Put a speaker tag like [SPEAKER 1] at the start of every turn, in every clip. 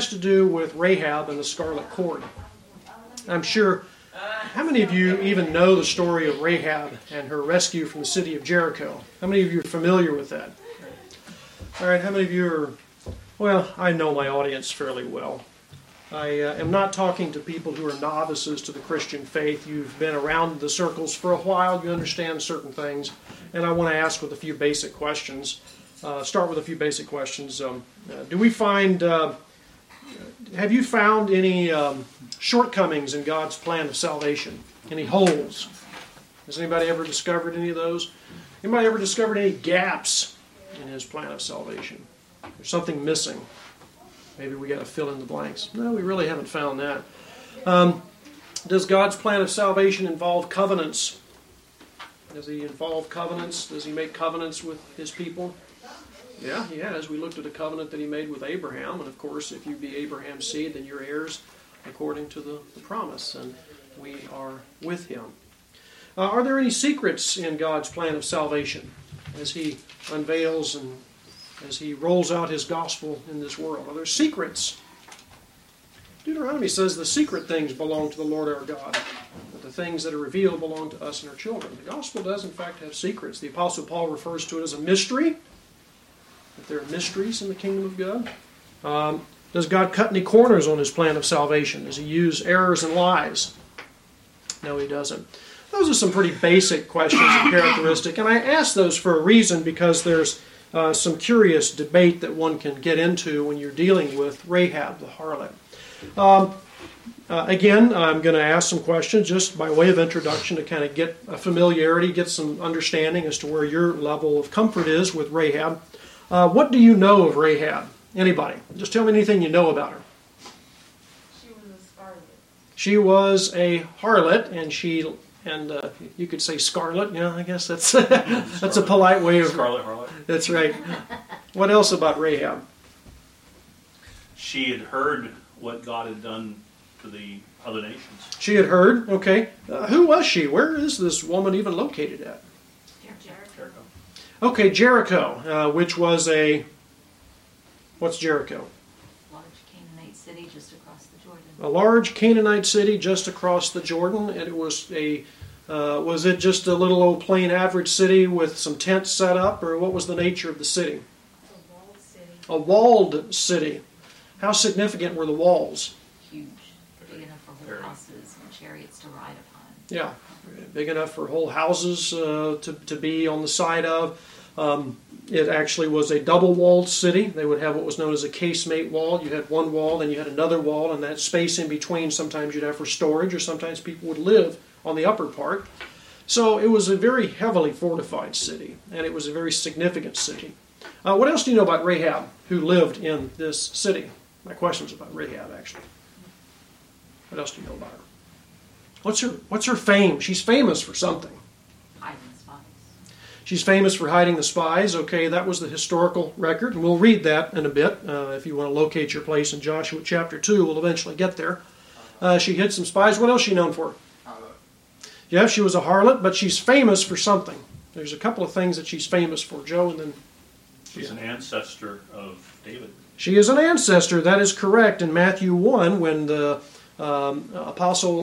[SPEAKER 1] to do with Rahab and the scarlet cord. I'm sure, how many of you even know the story of Rahab and her rescue from the city of Jericho? How many of you are familiar with that? All right, how many of you are, well, I know my audience fairly well. I am not talking to people who are novices to the Christian faith. You've been around the circles for a while, you understand certain things, and I want to ask with a few basic questions. Start with a few basic questions. Do we find, have you found any shortcomings in God's plan of salvation? Any holes? Has anybody ever discovered any of those? Anybody ever discovered any gaps in His plan of salvation? There's something missing. Maybe we got to fill in the blanks. No, we really haven't found that. Does God's plan of salvation involve covenants? Does He involve covenants? Does He make covenants with His people? Yeah, He has. We looked at a covenant that He made with Abraham, and of course, if you be Abraham's seed, then you're heirs according to the promise, and we are with Him. Are there any secrets in God's plan of salvation as He unveils and as He rolls out His gospel in this world? Are there secrets? Deuteronomy says the secret things belong to the Lord our God, but the things that are revealed belong to us and our children. The gospel does, in fact, have secrets. The Apostle Paul refers to it as a mystery, that there are mysteries in the kingdom of God. Does God cut any corners on His plan of salvation? Does He use errors and lies? No, He doesn't. Those are some pretty basic questions and characteristic, and I ask those for a reason, because there's some curious debate that one can get into when you're dealing with Rahab the harlot. Again, I'm going to ask some questions just by way of introduction to kind of get a familiarity, get some understanding as to where your level of comfort is with Rahab. What do you know of Rahab? Anybody? Just tell me anything you know about her.
[SPEAKER 2] She was a scarlet.
[SPEAKER 1] She was a harlot, and you could say scarlet. Yeah, I guess that's that's a polite way of
[SPEAKER 3] scarlet harlot.
[SPEAKER 1] That's right. What else about Rahab?
[SPEAKER 3] She had heard what God had done to the other nations.
[SPEAKER 1] She had heard. Okay, who was she? Where is this woman even located at?
[SPEAKER 3] Jericho.
[SPEAKER 1] Okay, Jericho, which was a. What's Jericho?
[SPEAKER 2] Large Canaanite city just across the Jordan.
[SPEAKER 1] A large Canaanite city just across the Jordan, and it was a. Was it just a little old plain average city with some tents set up, or what was the nature of the city?
[SPEAKER 2] A walled city.
[SPEAKER 1] A walled city. How significant were the walls?
[SPEAKER 2] Huge. Big enough for whole houses and chariots to ride upon.
[SPEAKER 1] Yeah, big enough for whole houses to be on the side of. It actually was a double-walled city. They would have what was known as a casemate wall. You had one wall, and you had another wall, and that space in between sometimes you'd have for storage, or sometimes people would live on the upper part. So it was a very heavily fortified city, and it was a very significant city. What else do you know about Rahab, who lived in this city? My question's about Rahab, actually. What else do you know about her? What's her fame? She's famous for something.
[SPEAKER 2] Hiding spies.
[SPEAKER 1] She's famous for hiding the spies. Okay, that was the historical record, and we'll read that in a bit. If you want to locate your place in Joshua chapter 2, we'll eventually get there. She hid some spies. What else is she known for? Yeah, she was a harlot, but she's famous for something. There's a couple of things that she's famous for, Joe, and then...
[SPEAKER 3] She's an ancestor of David.
[SPEAKER 1] She is an ancestor, that is correct. In Matthew 1, when the apostle...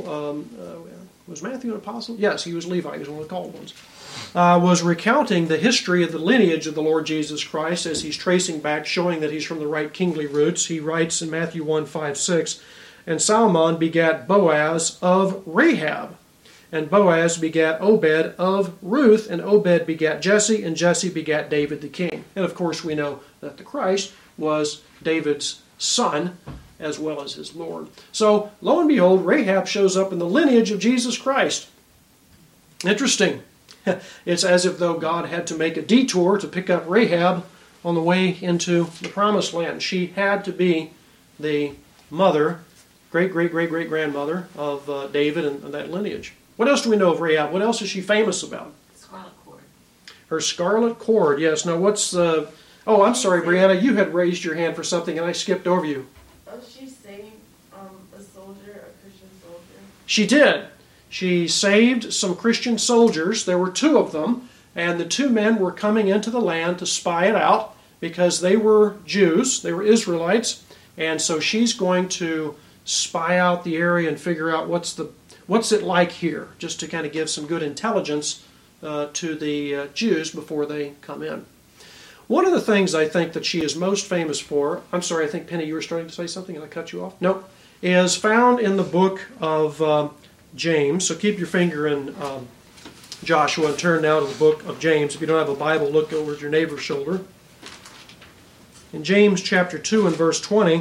[SPEAKER 1] was Matthew an apostle? Yes, he was Levi. He was one of the called ones. Was recounting the history of the lineage of the Lord Jesus Christ as he's tracing back, showing that he's from the right kingly roots. He writes in Matthew 1, 5, 6, "And Salmon begat Boaz of Rahab, and Boaz begat Obed of Ruth, and Obed begat Jesse, and Jesse begat David the king." And of course we know that the Christ was David's son as well as his Lord. So, lo and behold, Rahab shows up in the lineage of Jesus Christ. Interesting. It's as if though God had to make a detour to pick up Rahab on the way into the Promised Land. She had to be the mother, great-great-great-great-grandmother of David and that lineage. What else do we know of Rahab? What else is she famous about?
[SPEAKER 2] Scarlet cord.
[SPEAKER 1] Her scarlet cord, yes. Now what's... oh, I'm sorry, Brianna, you had raised your hand for something and I skipped over you.
[SPEAKER 4] Oh, she saved a soldier, a Christian soldier.
[SPEAKER 1] She did. She saved some Christian soldiers. There were two of them, and the two men were coming into the land to spy it out because they were Jews, they were Israelites, And so she's going to spy out the area and figure out what's it like here, just to kind of give some good intelligence to the Jews before they come in. One of the things I think that she is most famous for, I'm sorry, I think Penny, you were starting to say something and I cut you off? No. Is found in the book of James. So keep your finger in Joshua and turn now to the book of James. If you don't have a Bible, look over at your neighbor's shoulder. In James chapter 2 and verse 20,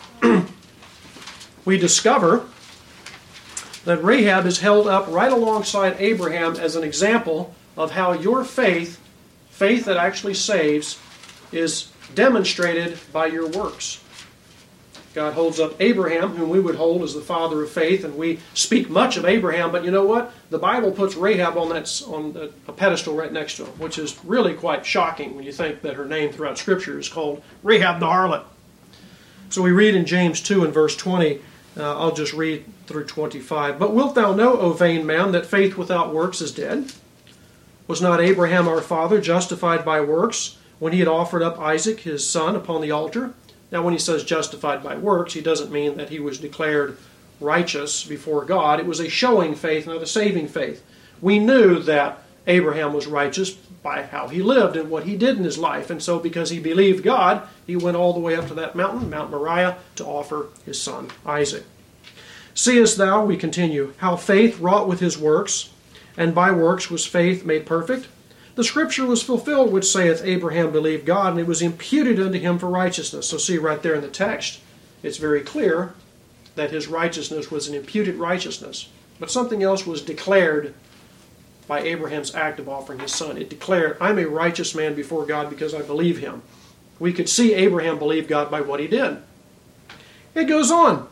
[SPEAKER 1] we discover that Rahab is held up right alongside Abraham as an example of how your faith that actually saves, is demonstrated by your works. God holds up Abraham, whom we would hold as the father of faith, and we speak much of Abraham, but you know what? The Bible puts Rahab on a pedestal right next to him, which is really quite shocking when you think that her name throughout Scripture is called Rahab the harlot. So we read in James 2 and verse 20, I'll just read through 25. But wilt thou know, O vain man, that faith without works is dead? Was not Abraham our father justified by works when he had offered up Isaac his son upon the altar? Now when he says justified by works, he doesn't mean that he was declared righteous before God. It was a showing faith, not a saving faith. We knew that Abraham was righteous by how he lived and what he did in his life. And so because he believed God, he went all the way up to that mountain, Mount Moriah, to offer his son Isaac. Seest thou, we continue, how faith wrought with his works, and by works was faith made perfect? The Scripture was fulfilled which saith, Abraham believed God, and it was imputed unto him for righteousness. So see right there in the text, it's very clear that his righteousness was an imputed righteousness. But something else was declared by Abraham's act of offering his son. It declared, I'm a righteous man before God because I believe him. We could see Abraham believe God by what he did. It goes on.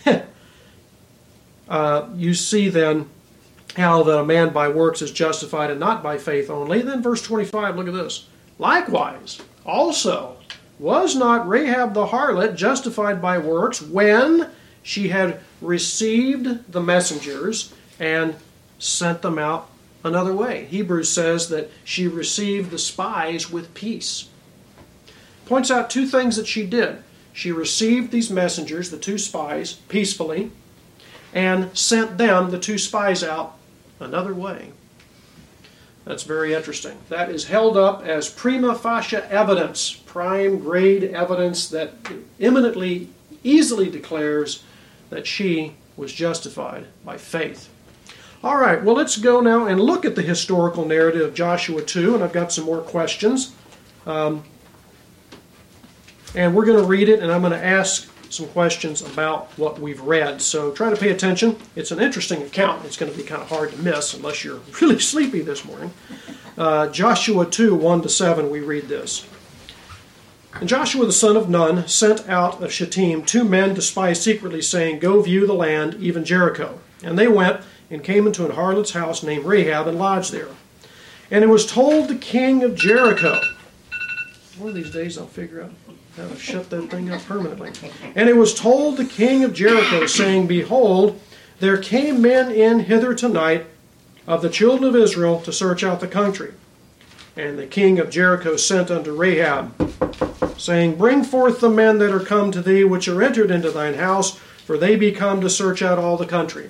[SPEAKER 1] You see then how that a man by works is justified and not by faith only. Then verse 25, look at this. Likewise, also, was not Rahab the harlot justified by works when she had received the messengers and sent them out another way? Hebrews says that she received the spies with peace. Points out two things that she did. She received these messengers, the two spies, peacefully, and sent them, the two spies, out another way. That's very interesting. That is held up as prima facie evidence, prime grade evidence that eminently, easily declares that she was justified by faith. All right, well, let's go now and look at the historical narrative of Joshua 2, and I've got some more questions. And we're going to read it, and I'm going to ask some questions about what we've read. So try to pay attention. It's an interesting account. It's going to be kind of hard to miss unless you're really sleepy this morning. Joshua 2, 1-7, we read this. And Joshua the son of Nun sent out of Shittim 2 men to spy secretly, saying, Go view the land, even Jericho. And they went and came into an harlot's house named Rahab and lodged there. And it was told the king of Jericho. One of these days I'll figure out how to shut that thing up permanently. And it was told the king of Jericho, saying, Behold, there came men in hither tonight of the children of Israel to search out the country. And the king of Jericho sent unto Rahab, saying, Bring forth the men that are come to thee, which are entered into thine house, for they be come to search out all the country.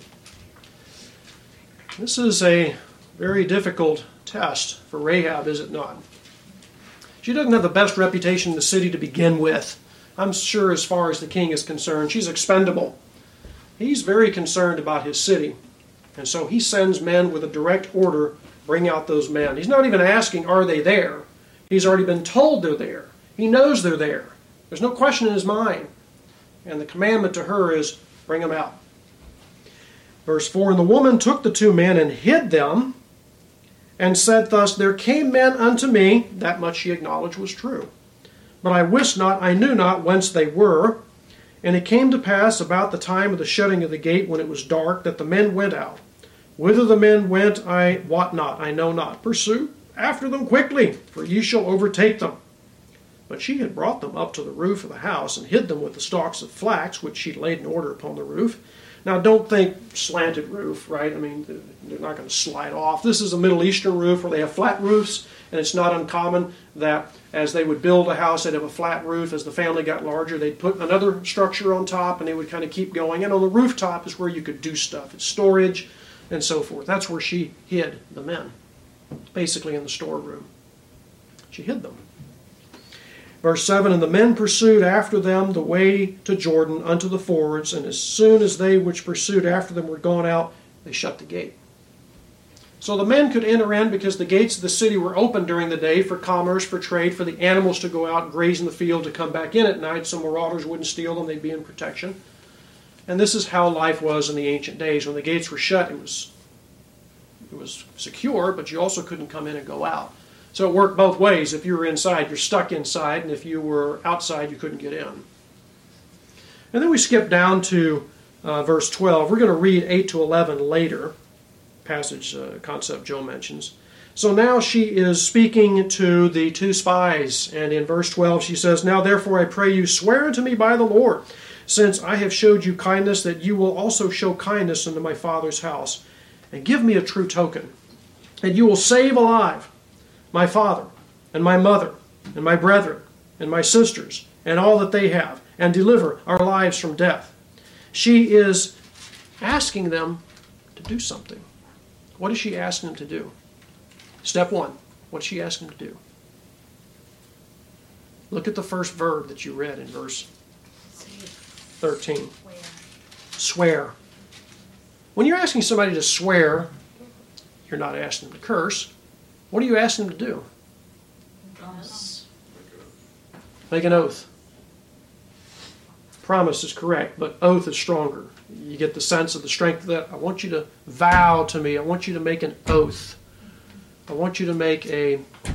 [SPEAKER 1] This is a very difficult test for Rahab, is it not? She doesn't have the best reputation in the city to begin with. I'm sure as far as the king is concerned, she's expendable. He's very concerned about his city. And so he sends men with a direct order, bring out those men. He's not even asking, are they there? He's already been told they're there. He knows they're there. There's no question in his mind. And the commandment to her is, bring them out. Verse 4, And the woman took the 2 men and hid them, and said thus, There came men unto me, that much she acknowledged was true. But I wist not, I knew not whence they were. And it came to pass about the time of the shutting of the gate, when it was dark, that the men went out. Whither the men went, I wot not, I know not. Pursue after them quickly, for ye shall overtake them. But she had brought them up to the roof of the house, and hid them with the stalks of flax, which she laid in order upon the roof. Now, don't think slanted roof, right? I mean, they're not going to slide off. This is a Middle Eastern roof where they have flat roofs, And it's not uncommon that as they would build a house, they'd have a flat roof. As the family got larger, they'd put another structure on top, and they would kind of keep going. And on the rooftop is where you could do stuff. It's storage and so forth. That's where she hid the men, basically in the storeroom. She hid them. Verse 7, and the men pursued after them the way to Jordan unto the fords, and as soon as they which pursued after them were gone out, they shut the gate. So the men could enter in because the gates of the city were open during the day for commerce, for trade, for the animals to go out and graze in the field, to come back in at night so marauders wouldn't steal them, they'd be in protection. And this is how life was in the ancient days. When the gates were shut, it was secure, but you also couldn't come in and go out. So it worked both ways. If you were inside, you're stuck inside, and if you were outside, you couldn't get in. And then we skip down to verse 12. We're going to read 8 to 11 later, passage concept Joe mentions. So now she is speaking to the two spies, and in verse 12 she says, now therefore I pray you, swear unto me by the Lord, since I have showed you kindness, that you will also show kindness unto my father's house, and give me a true token, and you will save alive my father, and my mother, and my brethren, and my sisters, and all that they have, and deliver our lives from death. She is asking them to do something. What is she asking them to do? Step one, what is she asking them to do? Look at the first verb that you read in verse 13. Swear. When you're asking somebody to swear, you're not asking them to curse. What are you asking them to do?
[SPEAKER 2] Promise.
[SPEAKER 1] Make an oath. Promise is correct, but oath is stronger. You get the sense of the strength of that. I want you to vow to me. I want you to make an oath. I want you to make I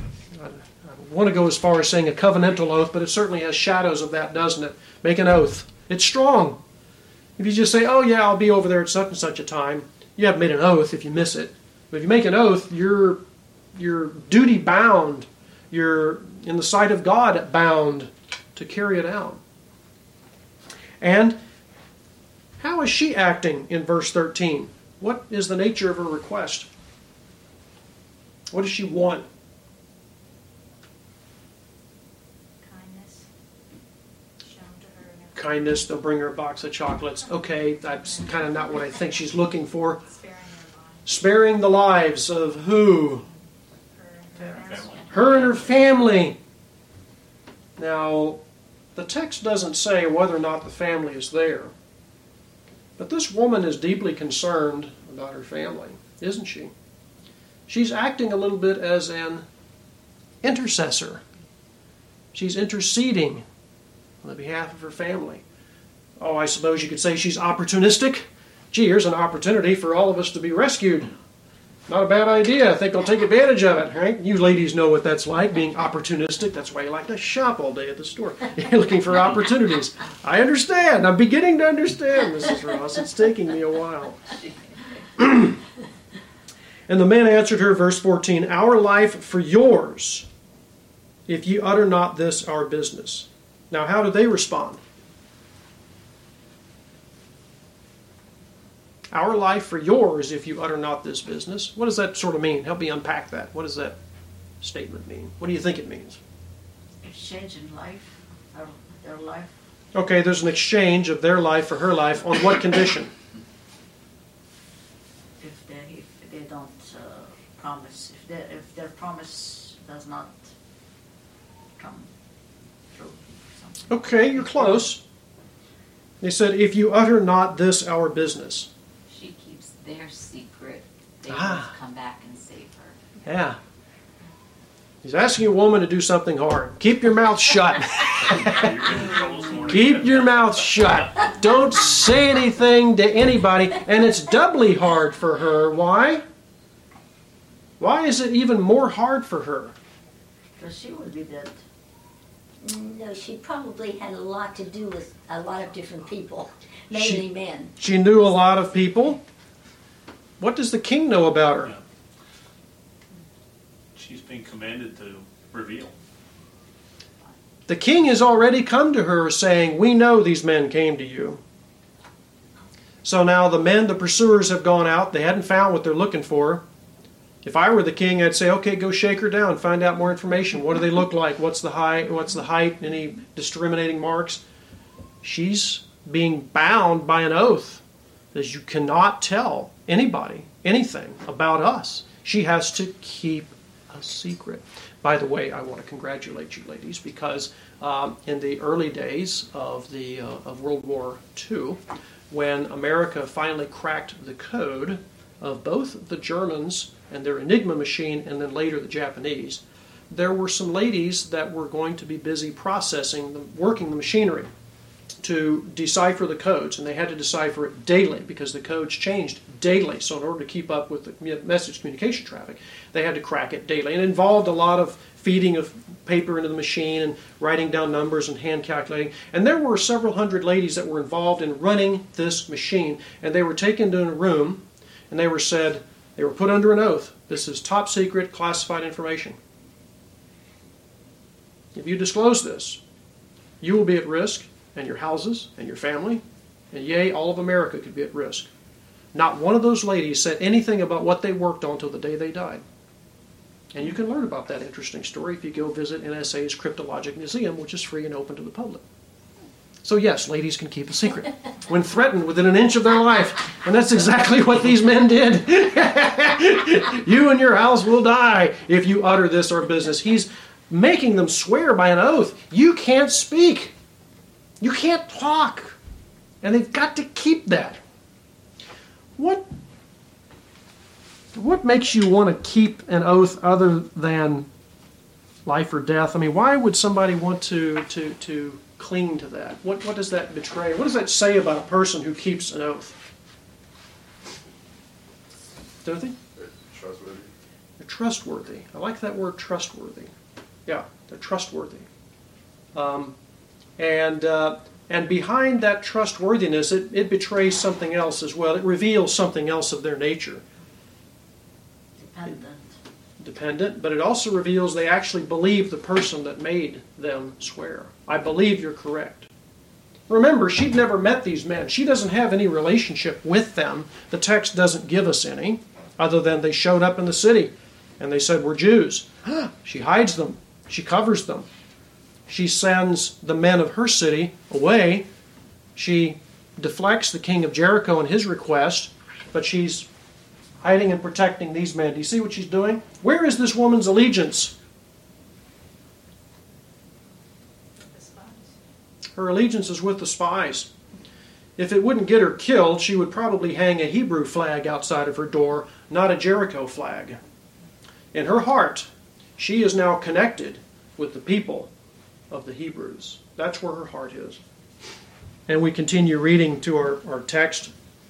[SPEAKER 1] want to go as far as saying a covenantal oath, but it certainly has shadows of that, doesn't it? Make an oath. It's strong. If you just say, oh yeah, I'll be over there at such and such a time, you haven't made an oath if you miss it. But if you make an oath, you're duty bound. You're in the sight of God bound to carry it out. And how is she acting in verse 13? What is the nature of her request? What does she want?
[SPEAKER 2] Kindness. Shown to her.
[SPEAKER 1] Kindness, they'll bring her a box of chocolates. Okay, that's kind of not what I think she's looking for. Sparing the lives of who? Her and her family. Now, the text doesn't say whether or not the family is there. But this woman is deeply concerned about her family, isn't she? She's acting a little bit as an intercessor. She's interceding on the behalf of her family. Oh, I suppose you could say she's opportunistic. Gee, here's an opportunity for all of us to be rescued. Not a bad idea. I think I'll take advantage of it, right? You ladies know what that's like, being opportunistic. That's why you like to shop all day at the store. You're looking for opportunities. I understand. I'm beginning to understand, Mrs. Ross. It's taking me a while. And the man answered her, verse 14, our life for yours, if ye utter not this our business. Now, how do they respond? Our life for yours, if you utter not this business. What does that sort of mean? Help me unpack that. What does that statement mean? What do you think it means?
[SPEAKER 2] Exchange in life, their life.
[SPEAKER 1] Okay, there's an exchange of their life for her life. On what condition?
[SPEAKER 2] If they don't promise, if their promise does not come true.
[SPEAKER 1] Okay, you're close. They said, if you utter not this our business.
[SPEAKER 2] She keeps their secret. They
[SPEAKER 1] Ah.
[SPEAKER 2] will come back and save her.
[SPEAKER 1] Yeah. He's asking a woman to do something hard. Keep your mouth shut.
[SPEAKER 3] You're getting in trouble this morning.
[SPEAKER 1] Keep your mouth shut. Don't say anything to anybody. And it's doubly hard for her. Why? Why is it even more hard for her?
[SPEAKER 2] Because she would be dead.
[SPEAKER 5] No, she probably had a lot to do with a lot of different people, mainly men.
[SPEAKER 1] She knew a lot of people. What does the king know about her?
[SPEAKER 3] Yeah. She's being commanded to reveal.
[SPEAKER 1] The king has already come to her saying, we know these men came to you. So now the men, the pursuers, have gone out. They hadn't found what they're looking for. If I were the king, I'd say, okay, go shake her down, find out more information. What do they look like? What's the height? Any discriminating marks? She's being bound by an oath that you cannot tell anybody anything about us. She has to keep a secret. By the way, I want to congratulate you ladies, because in the early days of World War II, when America finally cracked the code of both the Germans and their Enigma machine, and then later the Japanese, there were some ladies that were going to be busy working the machinery to decipher the codes, and they had to decipher it daily because the codes changed daily. So in order to keep up with the message communication traffic, they had to crack it daily. And it involved a lot of feeding of paper into the machine and writing down numbers and hand calculating. And there were several hundred ladies that were involved in running this machine, and they were taken to a room, and they were put under an oath. This is top secret, classified information. If you disclose this, you will be at risk, and your houses, and your family, and yea, all of America could be at risk. Not one of those ladies said anything about what they worked on till the day they died. And you can learn about that interesting story if you go visit NSA's Cryptologic Museum, which is free and open to the public. So yes, ladies can keep a secret when threatened within an inch of their life. And that's exactly what these men did. You and your house will die if you utter this or business. He's making them swear by an oath. You can't speak. You can't talk. And they've got to keep that. What makes you want to keep an oath other than life or death? I mean, why would somebody want to cling to that? What does that betray? What does that say about a person who keeps an oath? Timothy?
[SPEAKER 6] Trustworthy.
[SPEAKER 1] They're trustworthy. I like that word, trustworthy. Yeah, they're trustworthy. And behind that trustworthiness, it betrays something else as well. It reveals something else of their nature. Dependent, but it also reveals they actually believe the person that made them swear. I believe you're correct. Remember, she'd never met these men. She doesn't have any relationship with them. The text doesn't give us any, other than they showed up in the city and they said, we're Jews. She hides them. She covers them. She sends the men of her city away. She deflects the king of Jericho and his request, but she's hiding and protecting these men. Do you see what she's doing? Where is this woman's allegiance? Her allegiance is with the spies. If it wouldn't get her killed, she would probably hang a Hebrew flag outside of her door, not a Jericho flag. In her heart, she is now connected with the people of the Hebrews. That's where her heart is. And we continue reading to our text.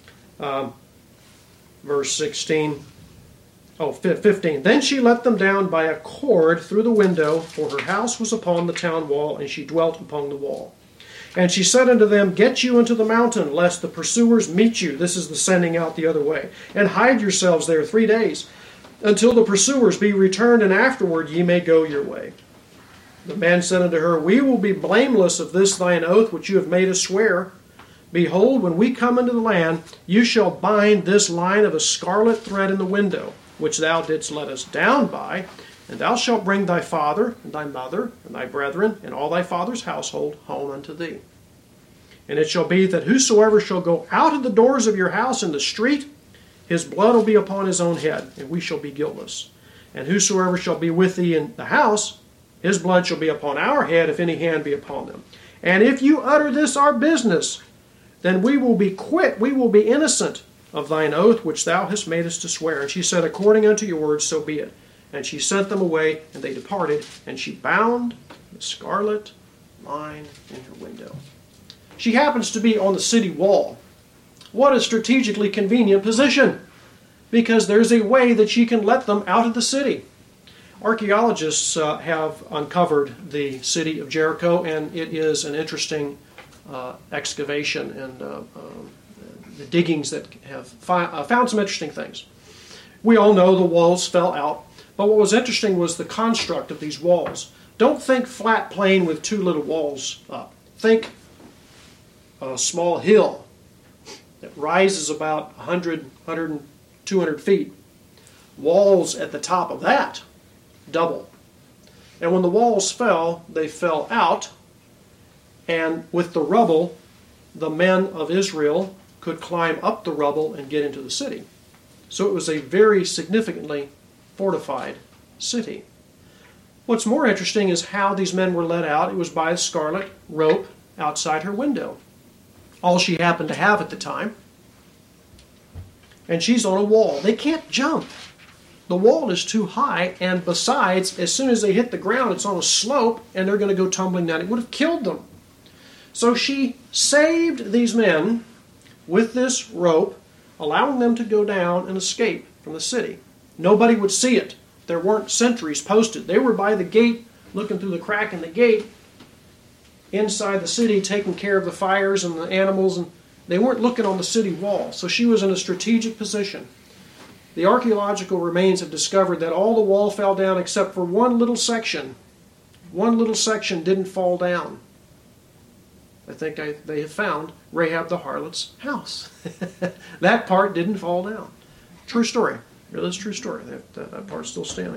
[SPEAKER 1] Verse 15. Then she let them down by a cord through the window, for her house was upon the town wall, and she dwelt upon the wall. And she said unto them, Get you into the mountain, lest the pursuers meet you. This is the sending out the other way. And hide yourselves there 3 days, until the pursuers be returned, and afterward ye may go your way. The man said unto her, We will be blameless of this thine oath, which you have made us swear. Behold, when we come into the land, you shall bind this line of a scarlet thread in the window, which thou didst let us down by, and thou shalt bring thy father, and thy mother, and thy brethren, and all thy father's household home unto thee. And it shall be that whosoever shall go out of the doors of your house in the street, his blood will be upon his own head, and we shall be guiltless. And whosoever shall be with thee in the house, his blood shall be upon our head, if any hand be upon them. And if you utter this our business, then we will be quit, we will be innocent of thine oath which thou hast made us to swear. And she said, According unto your words, so be it. And she sent them away, and they departed, and she bound the scarlet line in her window. She happens to be on the city wall. What a strategically convenient position, because there's a way that she can let them out of the city. Archaeologists have uncovered the city of Jericho, and it is an interesting excavation, and the diggings that have found some interesting things. We all know the walls fell out, but what was interesting was the construct of these walls. Don't think flat plain with two little walls up. Think a small hill that rises about 100, 200 feet walls at the top of that, double. And when the walls fell, they fell out, and with the rubble, the men of Israel could climb up the rubble and get into the city. So it was a very significantly fortified city. What's more interesting is how these men were led out. It was by a scarlet rope outside her window. All she happened to have at the time. And she's on a wall. They can't jump. The wall is too high, and besides, as soon as they hit the ground, it's on a slope, and they're going to go tumbling down. It would have killed them. So she saved these men with this rope, allowing them to go down and escape from the city. Nobody would see it. There weren't sentries posted. They were by the gate, looking through the crack in the gate, inside the city, taking care of the fires and the animals, and they weren't looking on the city wall. So she was in a strategic position. The archaeological remains have discovered that all the wall fell down except for one little section. One little section didn't fall down. I think they have found Rahab the harlot's house. That part didn't fall down. True story. Really, it's a true story. That part's still standing.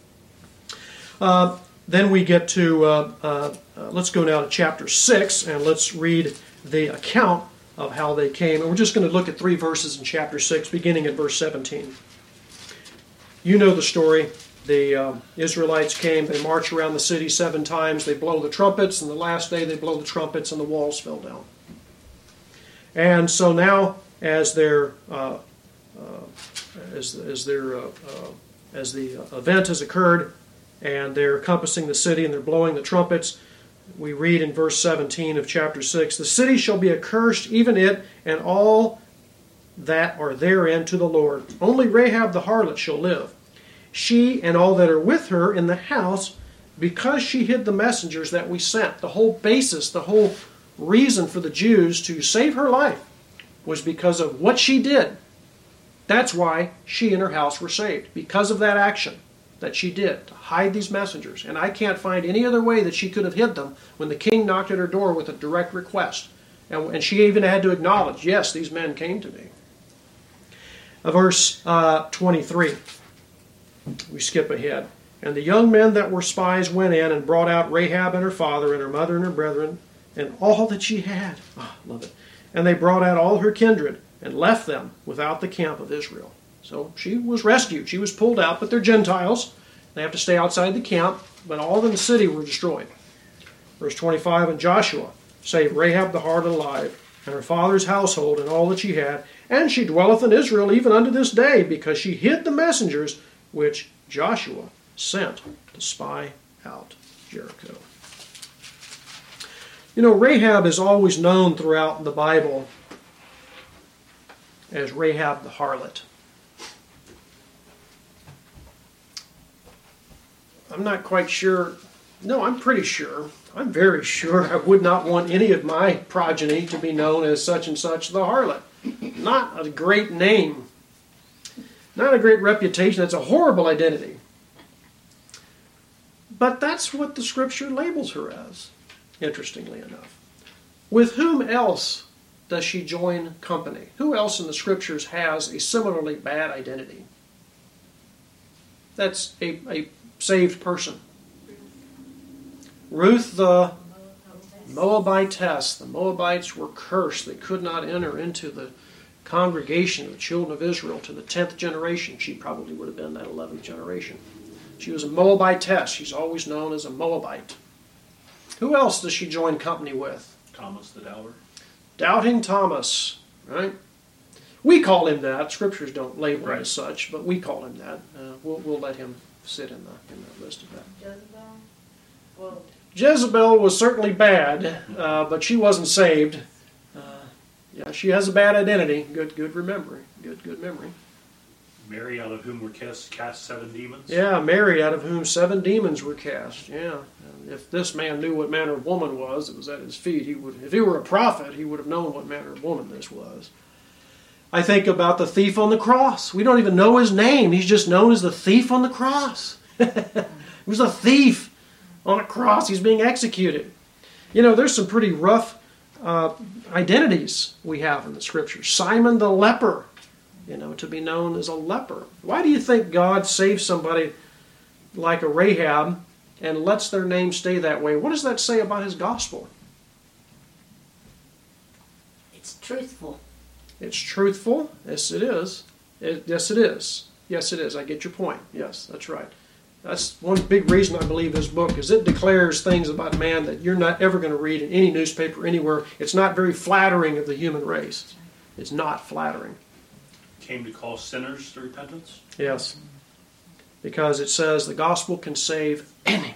[SPEAKER 1] Then we get to, let's go now to chapter 6, and let's read the account of how they came. And we're just going to look at 3 verses in chapter 6, beginning at verse 17. You know the story. The Israelites came, they march around the city 7 times, they blow the trumpets, and the last day they blow the trumpets and the walls fell down. And so now, as the event has occurred, and they're encompassing the city and they're blowing the trumpets, we read in verse 17 of chapter 6, "The city shall be accursed, even it, and all that are therein to the Lord. Only Rahab the harlot shall live, she and all that are with her in the house, because she hid the messengers that we sent." The whole basis, the whole reason for the Jews to save her life was because of what she did. That's why she and her house were saved, because of that action that she did, to hide these messengers. And I can't find any other way that she could have hid them when the king knocked at her door with a direct request. And she even had to acknowledge, yes, these men came to me. Verse 23. We skip ahead. "And the young men that were spies went in and brought out Rahab and her father and her mother and her brethren and all that she had." Oh, love it. "And they brought out all her kindred and left them without the camp of Israel." So she was rescued. She was pulled out, but they're Gentiles. They have to stay outside the camp, but all in the city were destroyed. Verse 25, "And Joshua saved Rahab the harlot alive, and her father's household and all that she had, and she dwelleth in Israel even unto this day, because she hid the messengers which Joshua sent to spy out Jericho." You know, Rahab is always known throughout the Bible as Rahab the harlot. I'm not quite sure. No, I'm pretty sure. I'm very sure I would not want any of my progeny to be known as such and such the harlot. Not a great name. Not a great reputation. That's a horrible identity. But that's what the Scripture labels her as, interestingly enough. With whom else does she join company? Who else in the Scriptures has a similarly bad identity? That's a saved person. Ruth the Moabitess. The Moabites were cursed. They could not enter into the congregation of the children of Israel to the 10th generation. She probably would have been that 11th generation. She was a Moabitess. She's always known as a Moabite. Who else does she join company with?
[SPEAKER 3] Thomas the Doubter.
[SPEAKER 1] Doubting Thomas, right? We call him that. Scriptures don't label him as such, but we call him that. We'll let him sit in the list of that.
[SPEAKER 4] Jezebel? Well,
[SPEAKER 1] Jezebel was certainly bad, but she wasn't saved. Yeah, she has a bad identity. Good memory. Good memory.
[SPEAKER 3] Mary, out of whom were cast 7 demons.
[SPEAKER 1] Yeah, Mary, out of whom 7 demons were cast. Yeah. And if this man knew what manner of woman was, it was at his feet. If he were a prophet, he would have known what manner of woman this was. I think about the thief on the cross. We don't even know his name. He's just known as the thief on the cross. He was a thief on a cross. He's being executed. You know, there's some pretty rough identities we have in the Scriptures. Simon the leper to be known as a leper. Why do you think God saves somebody like a Rahab and lets their name stay that way? What does that say about his gospel?
[SPEAKER 5] It's truthful.
[SPEAKER 1] It's truthful. Yes, it is. Yes, it is. Yes, it is. I get your point. Yes, that's right. That's one big reason I believe this book is it declares things about man that you're not ever going to read in any newspaper anywhere. It's not very flattering of the human race. It's not flattering.
[SPEAKER 3] Came to call sinners to repentance?
[SPEAKER 1] Yes. Because it says the gospel can save anybody.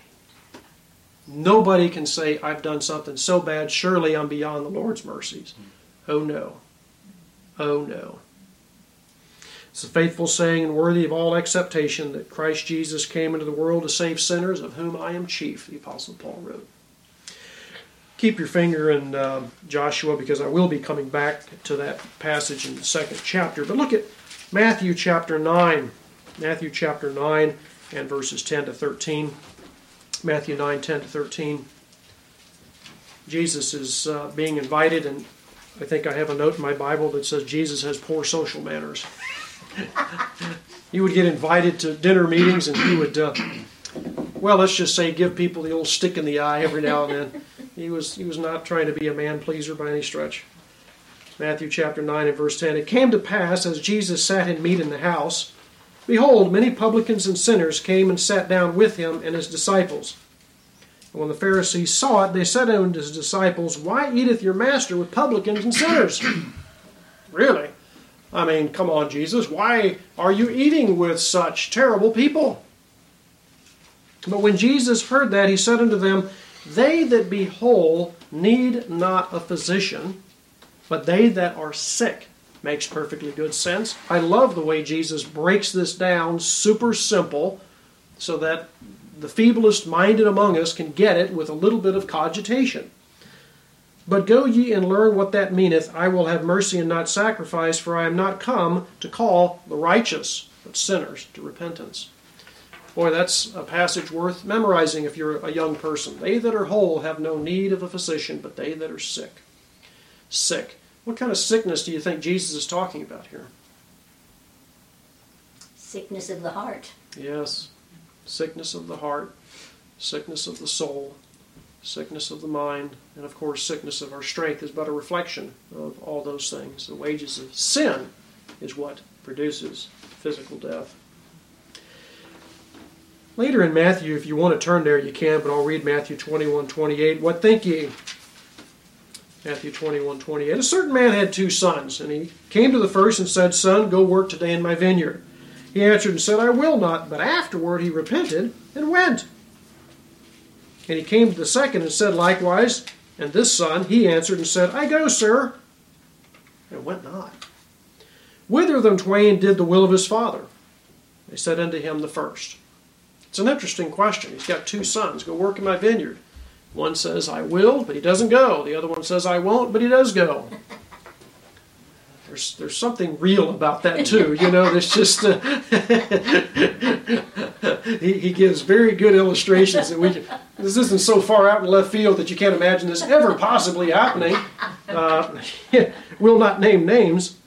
[SPEAKER 1] Nobody can say, I've done something so bad, surely I'm beyond the Lord's mercies. Oh no. Oh no. It's a faithful saying and worthy of all acceptation that Christ Jesus came into the world to save sinners, of whom I am chief, the Apostle Paul wrote. Keep your finger in Joshua, because I will be coming back to that passage in the second chapter. But look at Matthew chapter 9. Matthew chapter 9 and verses 10 to 13. Matthew 9, 10 to 13. Jesus is being invited, and I think I have a note in my Bible that says Jesus has poor social manners. He would get invited to dinner meetings, and he would, well, let's just say, give people the old stick in the eye every now and then. He was not trying to be a man-pleaser by any stretch. Matthew chapter 9 and verse 10. It came to pass, as Jesus sat in meat in the house, behold, many publicans and sinners came and sat down with him and his disciples. And when the Pharisees saw it, they said unto his disciples, Why eateth your master with publicans and sinners? Really? I mean, come on, Jesus. Why are you eating with such terrible people? But when Jesus heard that, he said unto them, They that be whole need not a physician, but they that are sick. Makes perfectly good sense. I love the way Jesus breaks this down super simple so that the feeblest minded among us can get it with a little bit of cogitation. But go ye and learn what that meaneth. I will have mercy and not sacrifice, for I am not come to call the righteous, but sinners to repentance. Boy, that's a passage worth memorizing if you're a young person. They that are whole have no need of a physician, but they that are sick. Sick. What kind of sickness do you think Jesus is talking about here?
[SPEAKER 5] Sickness of the heart.
[SPEAKER 1] Yes. Sickness of the heart, sickness of the soul, sickness of the mind, and of course sickness of our strength is but a reflection of all those things. The wages of sin is what produces physical death. Later in Matthew, if you want to turn there, you can, but I'll read Matthew 21:28. What think ye? Matthew 21:28. A certain man had 2 sons, and he came to the first and said, Son, go work today in my vineyard. He answered and said, I will not. But afterward he repented and went. And he came to the second and said likewise. And this son, he answered and said, I go, sir, and went not. Whither of them twain did the will of his father? They said unto him, the first. It's an interesting question. He's got 2 sons. Go work in my vineyard. One says, I will, but he doesn't go. The other one says, I won't, but he does go. There's something real about that too. There's just he gives very good illustrations that this isn't so far out in left field that you can't imagine this ever possibly happening. Will not name names.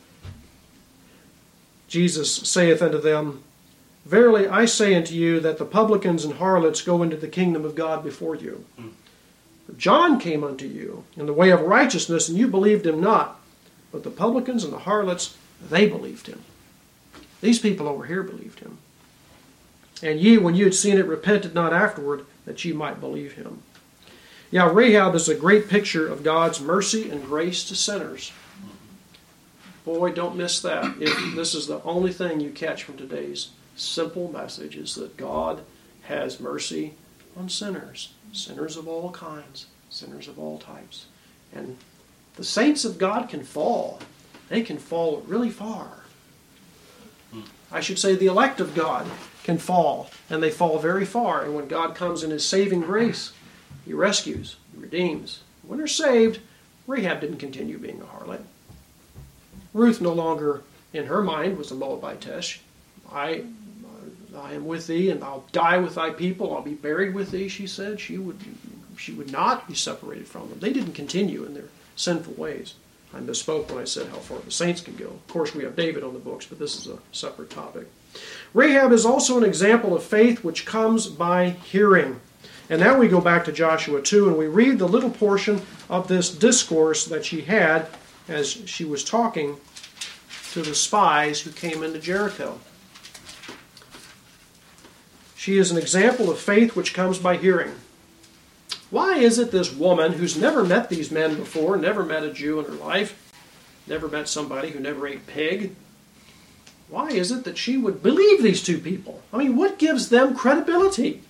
[SPEAKER 1] Jesus saith unto them, Verily I say unto you that the publicans and harlots go into the kingdom of God before you. For John came unto you in the way of righteousness, and you believed him not. But the publicans and the harlots, they believed him. These people over here believed him. And ye, when you had seen it, repented not afterward, that ye might believe him. Yeah, Rahab is a great picture of God's mercy and grace to sinners. Boy, don't miss that. If this is the only thing you catch from today's simple message, is that God has mercy on sinners. Sinners of all kinds. Sinners of all types. And the saints of God can fall. They can fall really far. I should say the elect of God can fall, and they fall very far. And when God comes in his saving grace, he rescues, he redeems. When they're saved, Rahab didn't continue being a harlot. Ruth no longer, in her mind, was a Moabitess. I am with thee, and I'll die with thy people. I'll be buried with thee, she said. She would not be separated from them. They didn't continue in their sinful ways. I misspoke when I said how far the saints can go. Of course, we have David on the books, but this is a separate topic. Rahab is also an example of faith which comes by hearing. And now we go back to Joshua 2, and we read the little portion of this discourse that she had as she was talking to the spies who came into Jericho. She is an example of faith which comes by hearing. Why is it this woman who's never met these men before, never met a Jew in her life, never met somebody who never ate pig, why is it that she would believe these two people? I mean, what gives them credibility?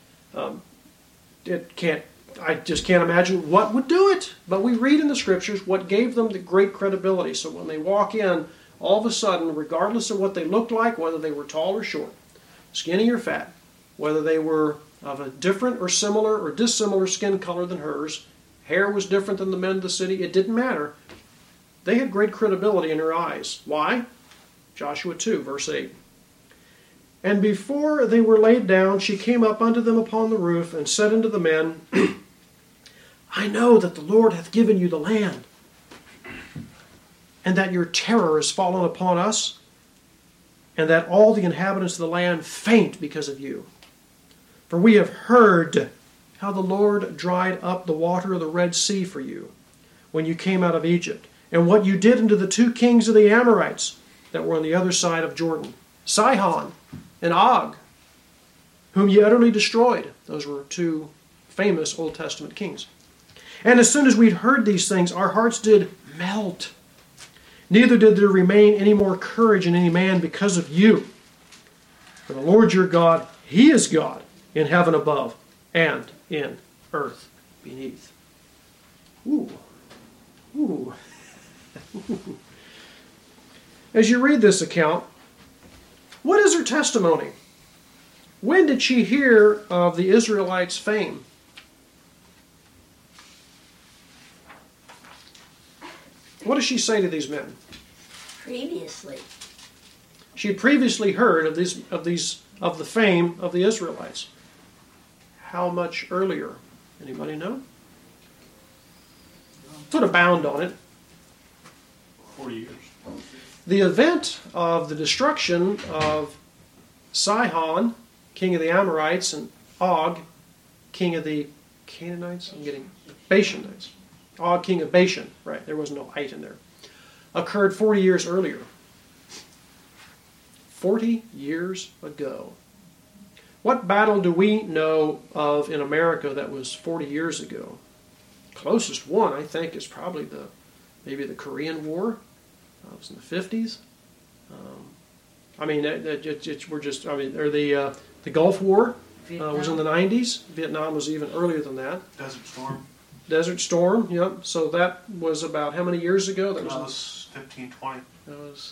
[SPEAKER 1] I just can't imagine what would do it. But we read in the Scriptures what gave them the great credibility. So when they walk in, all of a sudden, regardless of what they looked like, whether they were tall or short, skinny or fat, whether they were of a different or similar or dissimilar skin color than hers, hair was different than the men of the city, it didn't matter. They had great credibility in her eyes. Why? Joshua 2, verse 8. And before they were laid down, she came up unto them upon the roof, and said unto the men, I know that the Lord hath given you the land, and that your terror is fallen upon us, and that all the inhabitants of the land faint because of you. For we have heard how the Lord dried up the water of the Red Sea for you, when you came out of Egypt, and what you did unto the two kings of the Amorites that were on the other side of Jordan, Sihon and Og, whom ye utterly destroyed. Those were two famous Old Testament kings. And as soon as we'd heard these things, our hearts did melt. Neither did there remain any more courage in any man because of you. For the Lord your God, He is God in heaven above and in earth beneath. Ooh. Ooh. As you read this account, what is her testimony? When did she hear of the Israelites' fame? What does she say to these men?
[SPEAKER 5] Previously.
[SPEAKER 1] She had previously heard of the fame of the Israelites. How much earlier? Anybody know? Put a bound on it.
[SPEAKER 3] 40 years.
[SPEAKER 1] The event of the destruction of Sihon, king of the Amorites, and Og, king of the Canaanites, Bashanites. Og, king of Bashan, right, there was no height in there, occurred 40 years earlier. 40 years ago. What battle do we know of in America that was 40 years ago? Closest one, I think, is probably maybe the Korean War. It was in the 50s. The Gulf War was in the 90s. Vietnam was even earlier than that. Desert Storm, yep. So that was about how many years ago? That
[SPEAKER 6] was 15, 20.
[SPEAKER 1] That was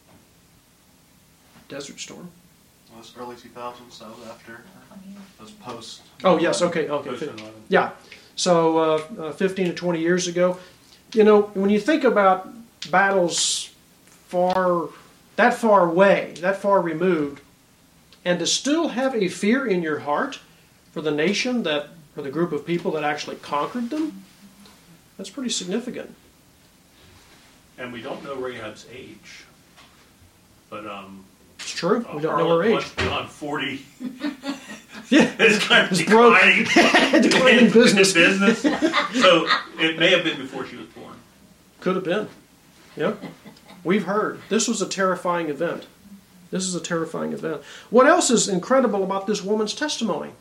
[SPEAKER 1] Desert Storm.
[SPEAKER 6] It was early 2000s, so that was after. It was post.
[SPEAKER 1] Oh, yes, okay. Yeah. So 15 to 20 years ago. You know, when you think about battles that far away, that far removed, and to still have a fear in your heart for the nation for the group of people that actually conquered them, that's pretty significant.
[SPEAKER 3] And we don't know Rahab's age, but
[SPEAKER 1] it's true. We don't know her age.
[SPEAKER 3] Much beyond 40.
[SPEAKER 1] Yeah,
[SPEAKER 3] it's kind of
[SPEAKER 1] declining business.
[SPEAKER 3] So it may have been before she was born.
[SPEAKER 1] Could have been. Yep. We've heard. This was a terrifying event. This is a terrifying event. What else is incredible about this woman's testimony?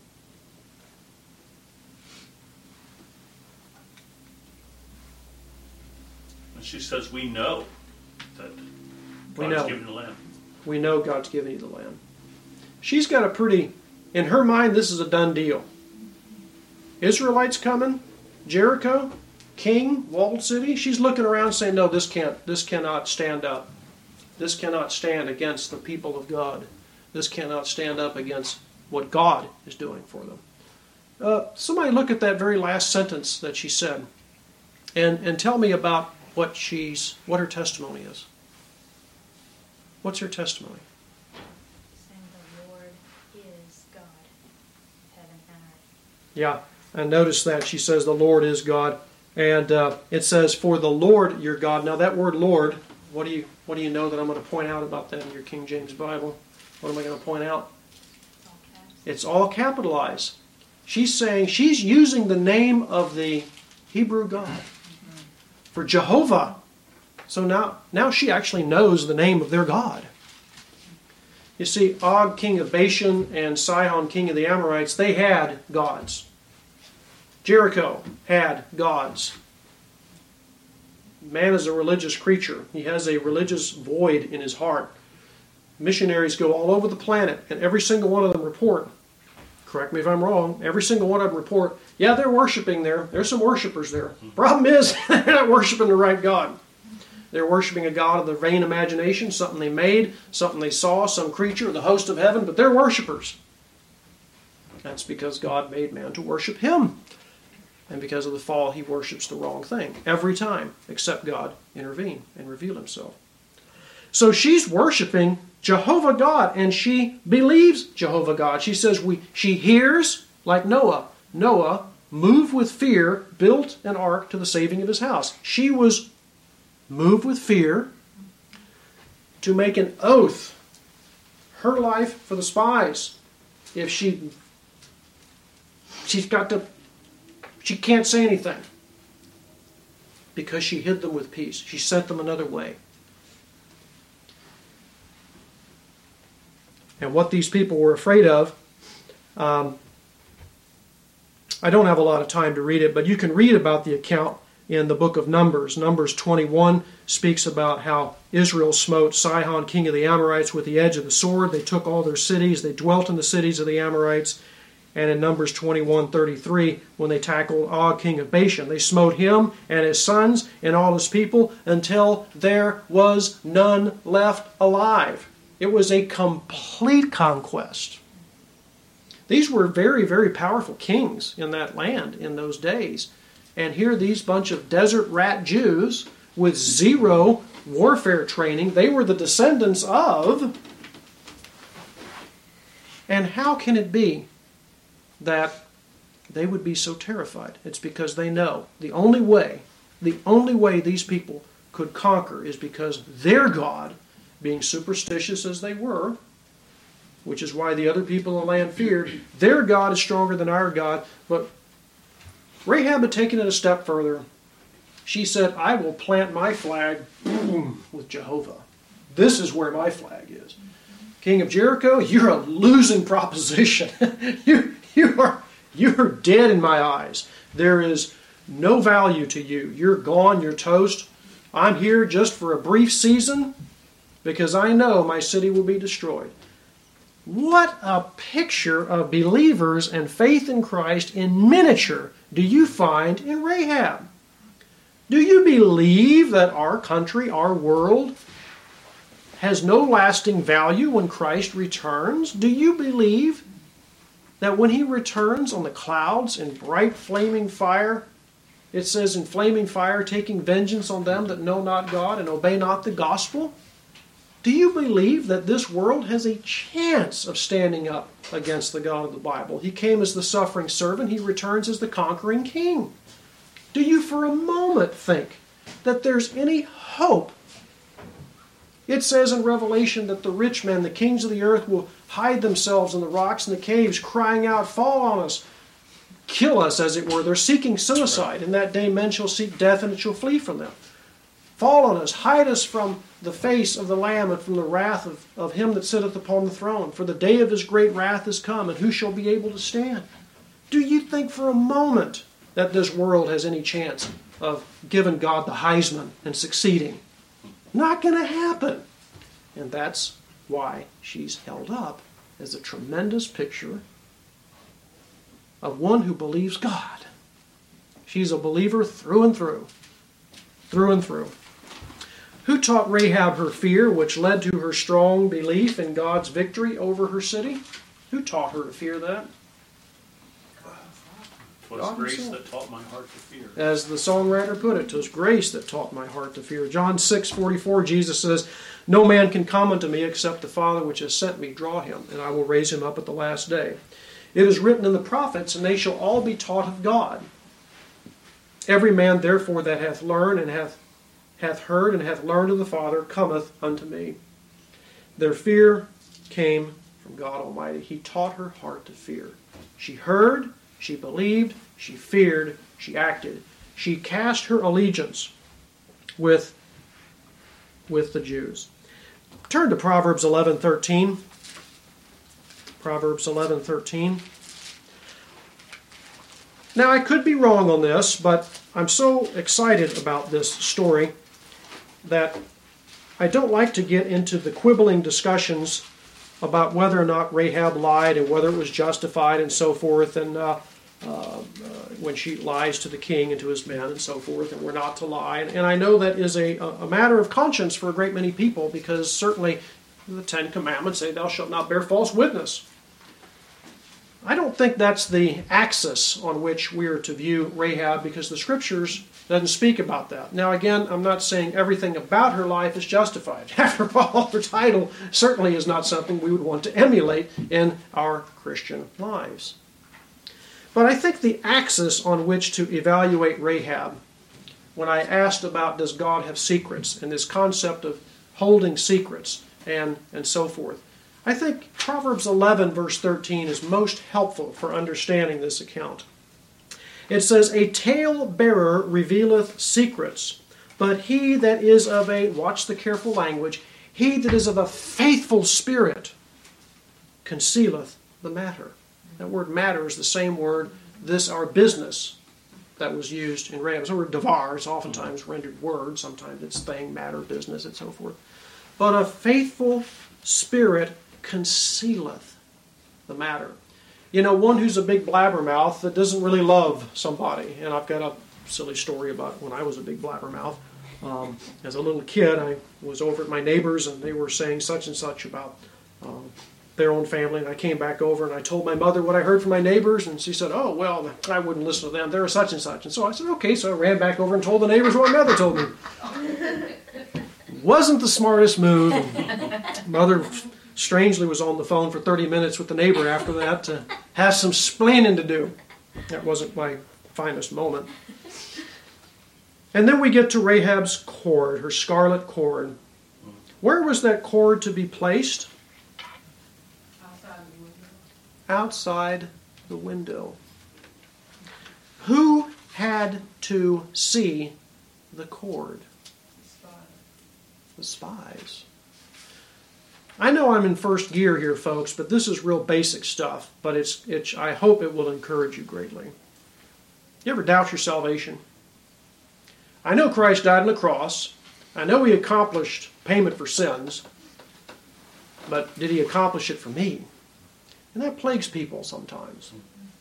[SPEAKER 3] And she says, we know that God's given the land.
[SPEAKER 1] We know God's given you the land. She's got a pretty, in her mind, this is a done deal. Israelites coming, Jericho, king, walled city. She's looking around saying, no, this cannot stand up. This cannot stand against the people of God. This cannot stand up against what God is doing for them. Somebody look at that very last sentence that she said and tell me about what her testimony is. What's her testimony?
[SPEAKER 7] Saying the Lord is God, heaven and earth.
[SPEAKER 1] Yeah, and notice that she says the Lord is God, And it says, "For the Lord your God." Now that word "Lord," what do you know that I'm going to point out about that in your King James Bible? What am I going to point out? It's all capitalized. She's saying, she's using the name of the Hebrew God for Jehovah. So now she actually knows the name of their God. You see, Og, king of Bashan, and Sihon, king of the Amorites, they had gods. Jericho had gods. Man is a religious creature. He has a religious void in his heart. Missionaries go all over the planet, and every single one of them report, correct me if I'm wrong, every single one of them report, yeah, they're worshiping there. There's some worshipers there. Problem is, they're not worshiping the right God. They're worshiping a God of the vain imagination, something they made, something they saw, some creature, the host of heaven, but they're worshipers. That's because God made man to worship him. And because of the fall, he worships the wrong thing every time, except God intervene and reveal himself. So she's worshiping Jehovah God, and she believes Jehovah God. She says she hears, like Noah. Noah, moved with fear, built an ark to the saving of his house. She was moved with fear to make an oath, her life for the spies. If she can't say anything because she hid them with peace. She sent them another way. And what these people were afraid of, I don't have a lot of time to read it, but you can read about the account in the book of Numbers. Numbers 21 speaks about how Israel smote Sihon, king of the Amorites, with the edge of the sword. They took all their cities. They dwelt in the cities of the Amorites. And in Numbers 21:33, when they tackled Og, king of Bashan, they smote him and his sons and all his people until there was none left alive. It was a complete conquest. These were very, very powerful kings in that land in those days. And here these bunch of desert rat Jews with zero warfare training, they were the descendants of. And how can it be that they would be so terrified? It's because they know the only way these people could conquer is because their God, being superstitious as they were, which is why the other people in the land feared, their God is stronger than our God. But Rahab had taken it a step further. She said, I will plant my flag with Jehovah. This is where my flag is. King of Jericho, you're a losing proposition. You're dead in my eyes. There is no value to you. You're gone, you're toast. I'm here just for a brief season because I know my city will be destroyed. What a picture of believers and faith in Christ in miniature do you find in Rahab? Do you believe that our country, our world, has no lasting value when Christ returns? Do you believe that when he returns on the clouds in bright flaming fire, it says in flaming fire, taking vengeance on them that know not God and obey not the gospel? Do you believe that this world has a chance of standing up against the God of the Bible? He came as the suffering servant. He returns as the conquering king. Do you for a moment think that there's any hope? It says in Revelation that the rich men, the kings of the earth, will hide themselves in the rocks and the caves, crying out, fall on us, kill us, as it were. They're seeking suicide. In that day men shall seek death, and it shall flee from them. Fall on us, hide us from the face of the Lamb and from the wrath of him that sitteth upon the throne. For the day of his great wrath is come, and who shall be able to stand? Do you think for a moment that this world has any chance of giving God the Heisman and succeeding? Not going to happen. And that's why she's held up as a tremendous picture of one who believes God. She's a believer through and through. Through and through. Who taught Rahab her fear, which led to her strong belief in God's victory over her city? Who taught her to fear that?
[SPEAKER 3] "'Twas grace that taught my heart to fear."
[SPEAKER 1] As the songwriter put it, "'Twas grace that taught my heart to fear." John 6:44, Jesus says, "No man can come unto me except the Father which has sent me draw him, and I will raise him up at the last day. It is written in the prophets, and they shall all be taught of God." Every man therefore that hath learned and hath heard and hath learned of the Father cometh unto me. Their fear came from God Almighty. He taught her heart to fear. She heard, she believed, she feared, she acted. She cast her allegiance with the Jews. Turn to Proverbs 11:13. Proverbs 11:13. Now, I could be wrong on this, but I'm so excited about this story that I don't like to get into the quibbling discussions about whether or not Rahab lied and whether it was justified and so forth, and when she lies to the king and to his men and so forth, and we're not to lie. And I know that is a matter of conscience for a great many people, because certainly the Ten Commandments say, thou shalt not bear false witness. I don't think that's the axis on which we are to view Rahab, because the Scriptures doesn't speak about that. Now again, I'm not saying everything about her life is justified. After all, her title certainly is not something we would want to emulate in our Christian lives. But I think the axis on which to evaluate Rahab, when I asked about does God have secrets, and this concept of holding secrets and so forth, I think Proverbs 11 verse 13 is most helpful for understanding this account. It says, a tale-bearer revealeth secrets, but he that is of a, watch the careful language, he that is of a faithful spirit concealeth the matter. That word matter is the same word, this our business, that was used in Rahab. The word davar is oftentimes rendered word, sometimes it's thing, matter, business, and so forth. But a faithful spirit concealeth the matter. You know, one who's a big blabbermouth that doesn't really love somebody. And I've got a silly story about when I was a big blabbermouth. As a little kid, I was over at my neighbors, and they were saying such and such about their own family. And I came back over, and I told my mother what I heard from my neighbors. And she said, oh, well, I wouldn't listen to them. They're such and such. And so I said, okay. So I ran back over and told the neighbors what my mother told me. Wasn't the smartest move. And mother strangely was on the phone for 30 minutes with the neighbor after that to have some splaining to do. That wasn't my finest moment. And then we get to Rahab's cord, her scarlet cord. Where was that cord to be placed? Outside the window. Who had to see the cord? The spies. I know I'm in first gear here, folks, but this is real basic stuff. But I hope it will encourage you greatly. You ever doubt your salvation? I know Christ died on the cross. I know He accomplished payment for sins. But did He accomplish it for me? And that plagues people sometimes.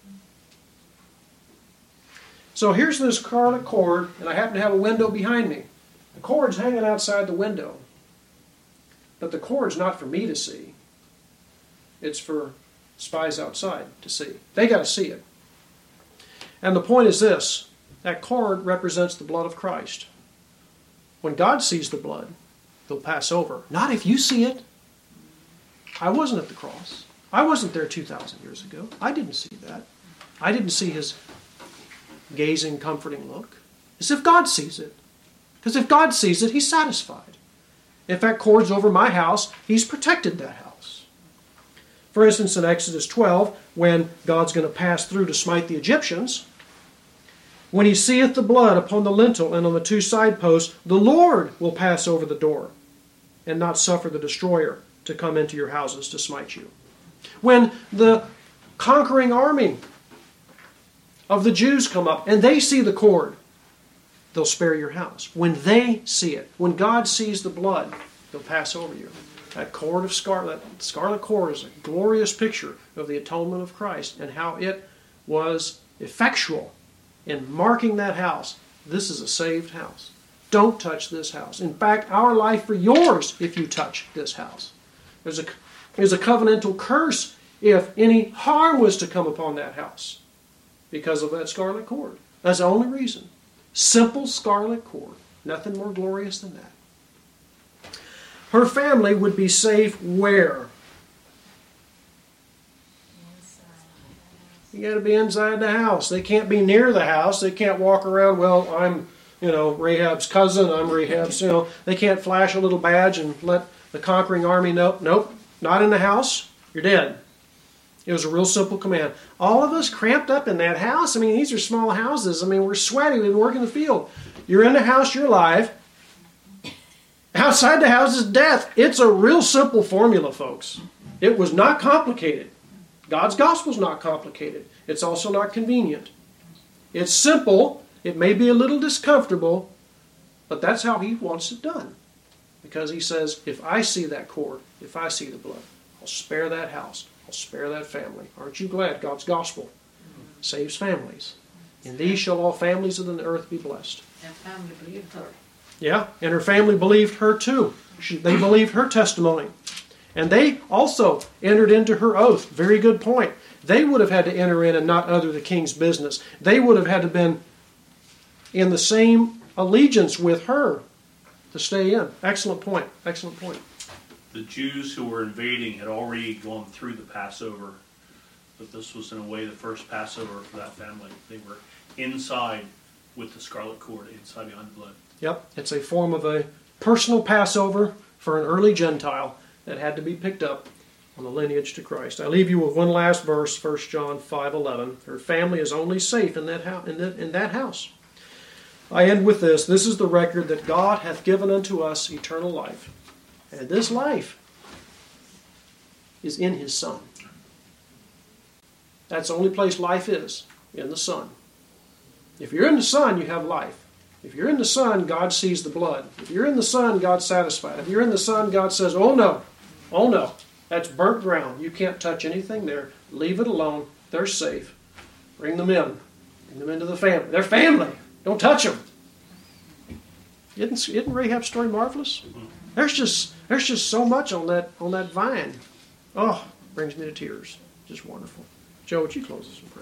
[SPEAKER 1] So here's this scarlet cord, and I happen to have a window behind me. The cord's hanging outside the window. But the cord's not for me to see. It's for spies outside to see. They got to see it. And the point is this. That cord represents the blood of Christ. When God sees the blood, He'll pass over. Not if you see it. I wasn't at the cross. I wasn't there 2,000 years ago. I didn't see that. I didn't see His gazing, comforting look. As if God sees it. Because if God sees it, He's satisfied. If that cord's over my house, He's protected that house. For instance, in Exodus 12, when God's going to pass through to smite the Egyptians, when He seeth the blood upon the lintel and on the two side posts, the Lord will pass over the door and not suffer the destroyer to come into your houses to smite you. When the conquering army of the Jews come up and they see the cord, they'll spare your house. When they see it, when God sees the blood, He'll pass over you. That cord of scarlet cord is a glorious picture of the atonement of Christ and how it was effectual in marking that house. This is a saved house. Don't touch this house. In fact, our life for yours if you touch this house. There's a covenantal curse if any harm was to come upon that house because of that scarlet cord. That's the only reason. Simple scarlet cord. Nothing more glorious than that. Her family would be safe where? You got to be inside the house. They can't be near the house. They can't walk around, well, I'm, Rahab's cousin, I'm Rahab's, They can't flash a little badge and let the conquering army know. Nope, not in the house. You're dead. It was a real simple command. All of us cramped up in that house. I mean, these are small houses. I mean, we're sweaty. We've been working the field. You're in the house, you're alive. Outside the house is death. It's a real simple formula, folks. It was not complicated. God's gospel is not complicated. It's also not convenient. It's simple. It may be a little discomfortable, but that's how He wants it done. Because He says, if I see that cord, if I see the blood, I'll spare that house. I'll spare that family. Aren't you glad God's gospel saves families? In these shall all families of the earth be blessed.
[SPEAKER 8] That family believed her.
[SPEAKER 1] Yeah, and her family believed her too. They believed her testimony. And they also entered into her oath. Very good point. They would have had to enter in and not other the king's business. They would have had to been in the same allegiance with her to stay in. Excellent point. Excellent point.
[SPEAKER 3] The Jews who were invading had already gone through the Passover, but this was in a way the first Passover for that family. They were inside with the scarlet cord, inside behind the blood. Yep, it's a form of a personal Passover for an early Gentile that had to be picked up on the lineage to Christ. I leave you with one last verse, 1 John 5:11. Her family is only safe in that house. I end with this. This is the record that God hath given unto us eternal life. And this life is in His Son. That's the only place life is, in the Son. If you're in the Son, you have life. If you're in the Son, God sees the blood. If you're in the Son, God's satisfied. If you're in the Son, God says, oh no, that's burnt ground. You can't touch anything there. Leave it alone. They're safe. Bring them in. Bring them into the family. They're family. Don't touch them. Isn't Rahab's story marvelous? There's just so much on that vine. Oh, brings me to tears. Just wonderful. Joe, would you close us in prayer?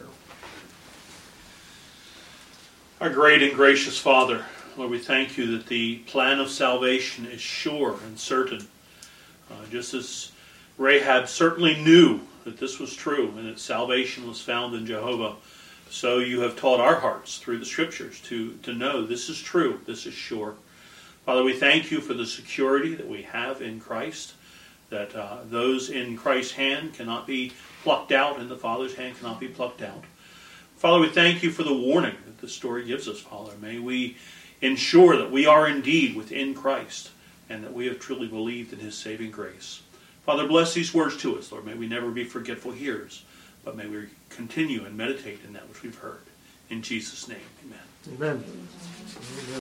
[SPEAKER 3] Our great and gracious Father, Lord, we thank you that the plan of salvation is sure and certain. Just as Rahab certainly knew that this was true and that salvation was found in Jehovah, so you have taught our hearts through the Scriptures to know this is true, this is sure. Father, we thank you for the security that we have in Christ, that those in Christ's hand cannot be plucked out and the Father's hand cannot be plucked out. Father, we thank you for the warning that this story gives us, Father. May we ensure that we are indeed within Christ and that we have truly believed in His saving grace. Father, bless these words to us, Lord. May we never be forgetful hearers, but may we continue and meditate in that which we've heard. In Jesus' name, amen.
[SPEAKER 1] Amen.